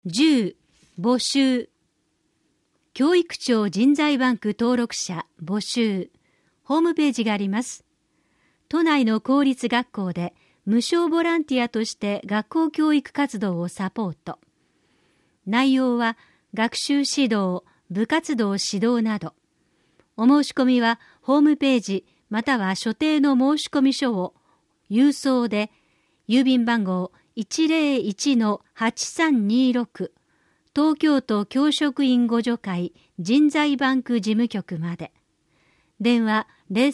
10. 募集。教育庁人材バンク登録者募集。ホームページがあります。都内の公立学校で無償ボランティアとして学校教育活動をサポート。内容は学習指導、部活動指導など。お申し込みはホームページまたは所定の申込書を郵送で郵便番号 101-8326 東京都教職員互助会人材バンク事務局まで。電話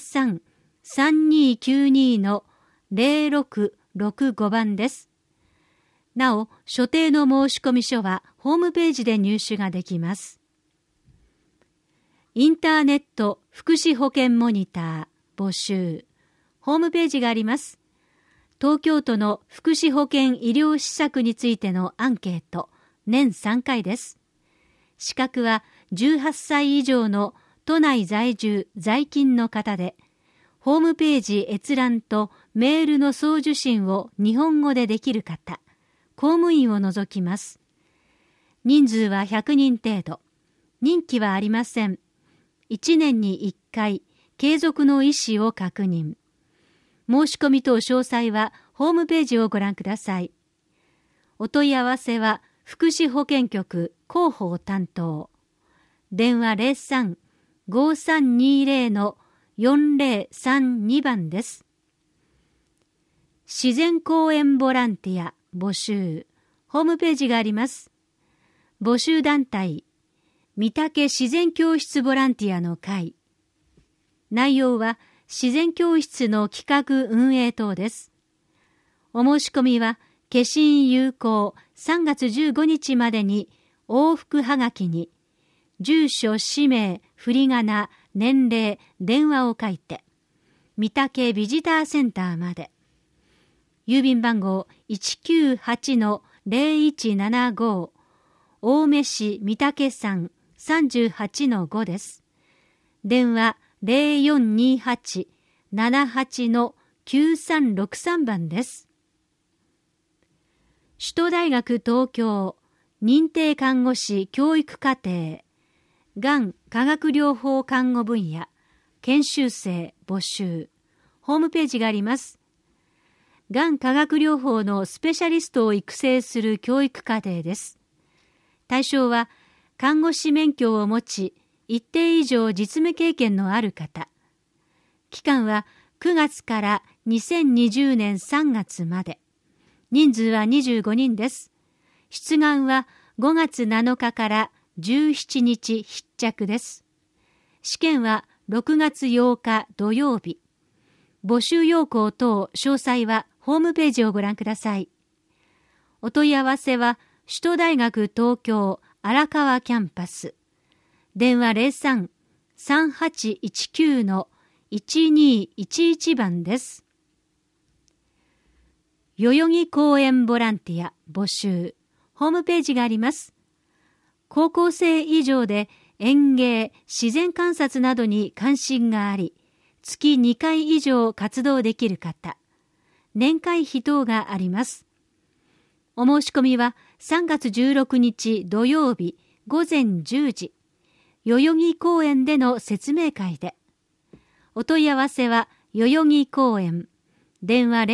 03-3292-0665 番です。なお、所定の申込書はホームページで入手ができます。インターネット福祉保険モニター募集。ホームページがあります。東京都の福祉保険医療施策についてのアンケート、年3回です。資格は18歳以上の都内在住在勤の方で、ホームページ閲覧とメールの送受信を日本語でできる方、公務員を除きます。人数は100人程度。任期はありません。1年に1回、継続の意思を確認。申し込み等詳細はホームページをご覧ください。お問い合わせは福祉保健局広報担当。電話 03-5320-4032 番です。自然公園ボランティア募集。ホームページがあります。募集団体、御嶽自然教室ボランティアの会。内容は自然教室の企画運営等です。お申し込みは消印有効3月15日までに往復はがきに住所、氏名、振り仮名、年齢、電話を書いて御嶽ビジターセンターまで。郵便番号 198-0175 青梅市御嶽山 38-5 です。電話0428-78-9363 番です。首都大学東京認定看護師教育課程がん化学療法看護分野研修生募集。ホームページがあります。がん化学療法のスペシャリストを育成する教育課程です。対象は看護師免許を持ち一定以上実務経験のある方。期間は9月から2020年3月まで。人数は25人です。出願は5月7日から17日必着です。試験は6月8日土曜日。募集要項等詳細はホームページをご覧ください。お問い合わせは首都大学東京荒川キャンパス。電話 03-3819-1211 番です。代々木公園ボランティア募集。ホームページがあります。高校生以上で園芸、自然観察などに関心があり、月2回以上活動できる方。年会費等があります。お申し込みは3月16日土曜日午前10時。代々木公園での説明会で。お問い合わせは代々木公園。電話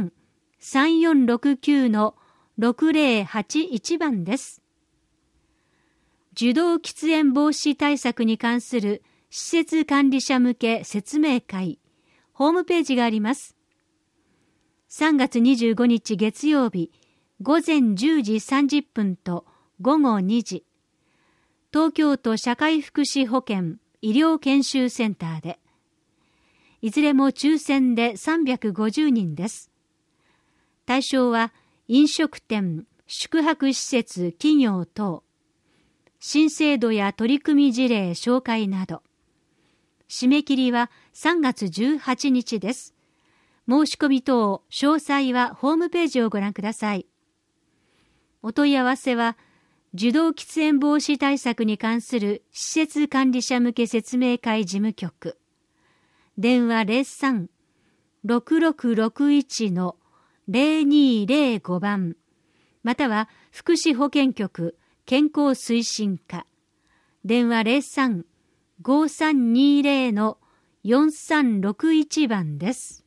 03-3469-6081 番です。受動喫煙防止対策に関する施設管理者向け説明会。ホームページがあります。3月25日月曜日午前10時30分と午後2時。東京都社会福祉保険医療研修センターで。いずれも抽選で350人です。対象は飲食店、宿泊施設、企業等。新制度や取り組み事例紹介など。締め切りは3月18日です。申し込み等詳細はホームページをご覧ください。お問い合わせは受動喫煙防止対策に関する施設管理者向け説明会事務局。電話 03-6661-0205 番。 または福祉保健局健康推進課、電話 03-5320-4361 番です。